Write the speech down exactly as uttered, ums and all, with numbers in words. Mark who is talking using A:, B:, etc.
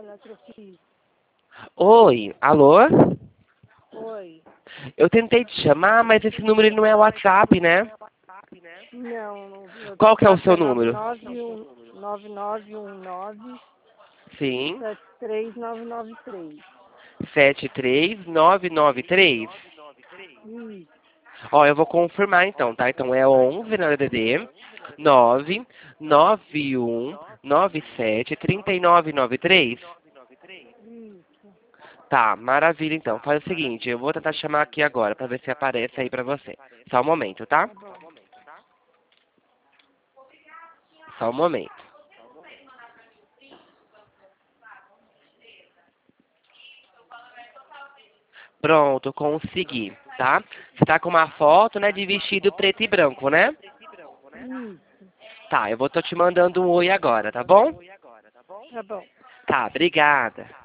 A: Eletrofis.
B: Oi, alô?
A: Oi.
B: Eu tentei te chamar, mas esse número ele não é WhatsApp, né?
A: Não, não, meu
B: Qual que é o
A: WhatsApp
B: seu
A: é nove
B: número?
A: nove um nove nove um nove
B: Sim,
A: sete três nove nove três.
B: sete três nove nove três.
A: Isso.
B: Ó, eu vou confirmar então, tá? Então é onze na D D, nove nove um nove sete três nove nove três.
A: Isso.
B: Tá, maravilha então. Faz o seguinte, eu vou tentar chamar aqui agora pra ver se aparece aí pra você. Só um momento, tá?
A: Tá bom.
B: Só um momento. Pronto, consegui, tá? Você tá com uma foto, né, de vestido preto e branco, né?
A: Isso.
B: Tá, eu vou tô te mandando um oi agora, tá bom?
A: Tá bom.
B: Tá, obrigada.